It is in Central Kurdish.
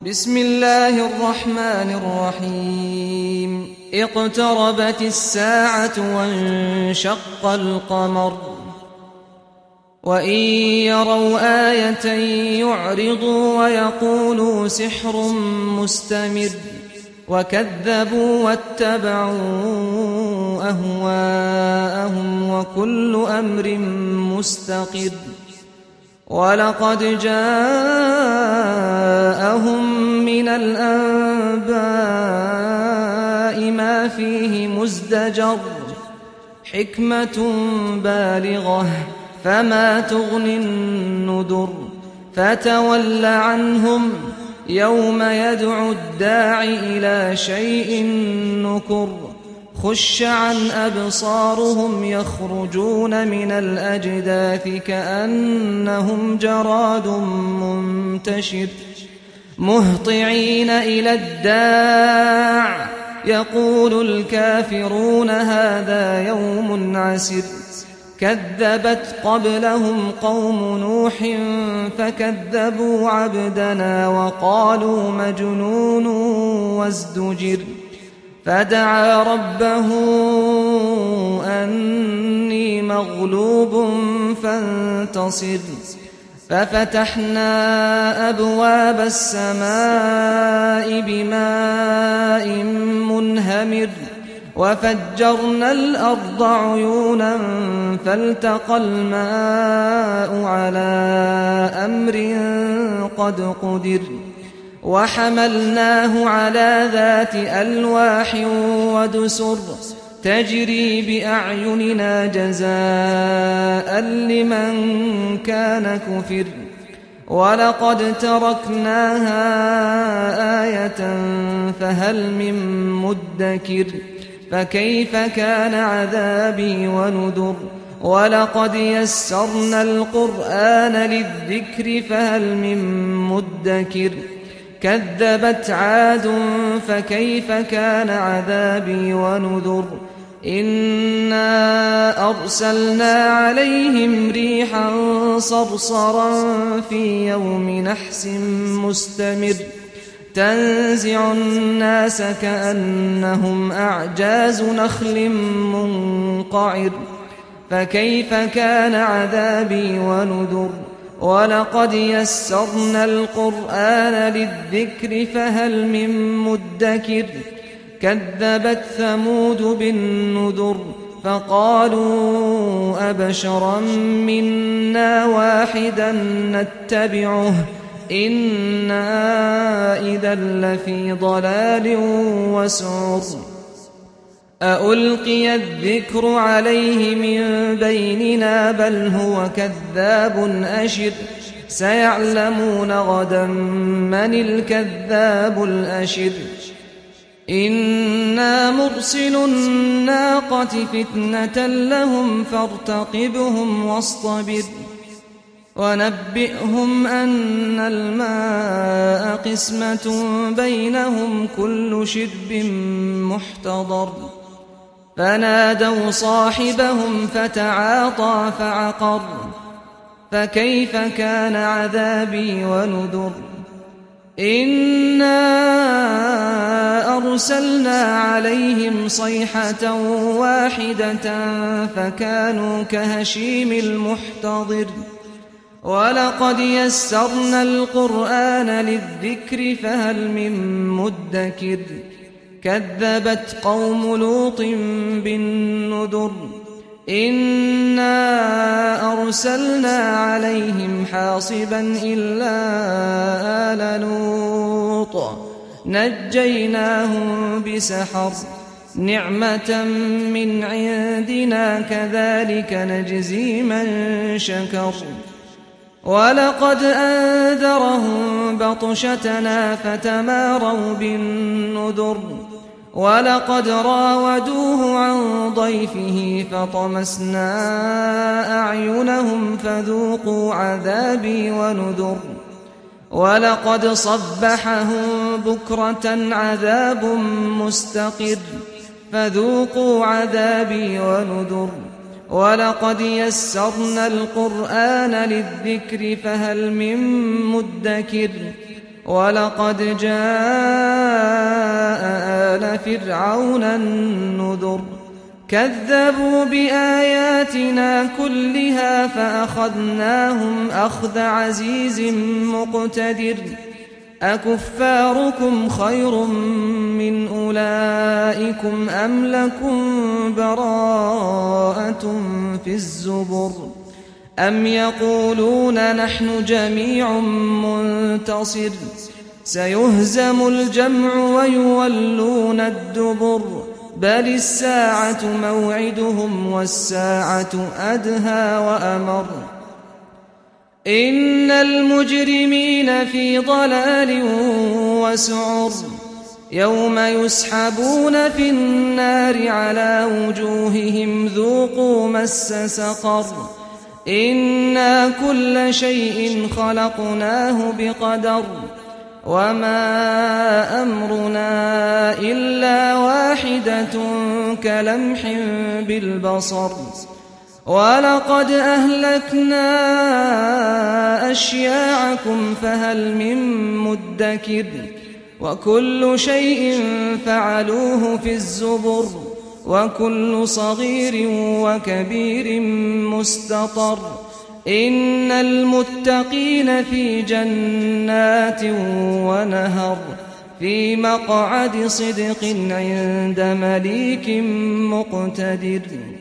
بسم الله الرحمن الرحيم اقتربت الساعة وانشق القمر وإن يروا آية يعرضوا ويقولوا سحر مستمر وكذبوا واتبعوا أهواءهم وكل أمر مستقر ولقد جاءهم من الأنباء ما فيه مزدجر حكمة بالغة فما تغني النذر فتول عنهم يوم يدعو الداع إلى شيء نكر خش عن أبصارهم يخرجون من الأجداث كأنهم جراد منتشر مهطعين إلى الداع يقول الكافرون هذا يوم عسر كذبت قبلهم قوم نوح فكذبوا عبدنا وقالوا مجنون وازدجر فدعا ربه أني مغلوب فانتصر ففتحنا أبواب السماء بماء منهمر وفجرنا الأرض عيونا فالتقى الماء على أمر قد قدر وحملناه على ذات ألواح ودسر تجري بأعيننا جزاء لمن كان كفر ولقد تركناها آية فهل من مدكر فكيف كان عذابي ونذر ولقد يسرنا القرآن للذكر فهل من مدكر كذبت عاد فكيف كان عذابي ونذر إنا أرسلنا عليهم ريحا صرصرا في يوم نحس مستمر تنزع الناس كأنهم أعجاز نخل منقعر فكيف كان عذابي ونذر ولقد يسرنا القرآن للذكر فهل من مدكر كذبت ثمود بالنذر فقالوا أبشرا منا واحدا نتبعه إنا إذا لفي ضلال وسعر أألقي الذكر عليه من بيننا بل هو كذاب أشر سيعلمون غدا من الكذاب الأشر إنا مرسل الناقة فتنة لهم فارتقبهم واصطبر ونبئهم أن الماء قسمة بينهم كل شرب محتضر فنادوا صاحبهم فتعاطى فعقر فكيف كان عذابي ونذر إنا أرسلنا عليهم صيحة واحدة فكانوا كهشيم المحتضر ولقد يسرنا القرآن للذكر فهل من مدكر كذبت قوم لوط بالنذر إنا أرسلنا عليهم حاصبا إلا آل لوط نجيناهم بسحر نعمة من عندنا كذلك نجزي من شكر ولقد أنذرهم بطشتنا فتماروا بالنذر ولقد راودوه عن ضيفه فطمسنا أعينهم فذوقوا عذابي ونذر ولقد صبحهم بكرة عذاب مستقر فذوقوا عذابي ونذر ولقد يسرنا القرآن للذكر فهل من مدكر ولقد جاء آل فرعون النذر كذبوا بآياتنا كلها فأخذناهم أخذ عزيز مقتدر أكفاركم خير من أولئكم أم لكم براءة في الزبر أم يقولون نحن جميع منتصر سيهزم الجمع ويولون الدبر بل الساعة موعدهم والساعة أدهى وأمر إن المجرمين في ضلال وسعر يوم يسحبون في النار على وجوههم ذوقوا مس سقر إنا كل شيء خلقناه بقدر وما أمرنا إلا واحدة كلمح بالبصر ولقد أهلكنا أشياعكم فهل من مدكر وكل شيء فعلوه في الزبر وكل صغير وكبير مستطر إن المتقين في جنات ونهر في مقعد صدق عند مليك مقتدر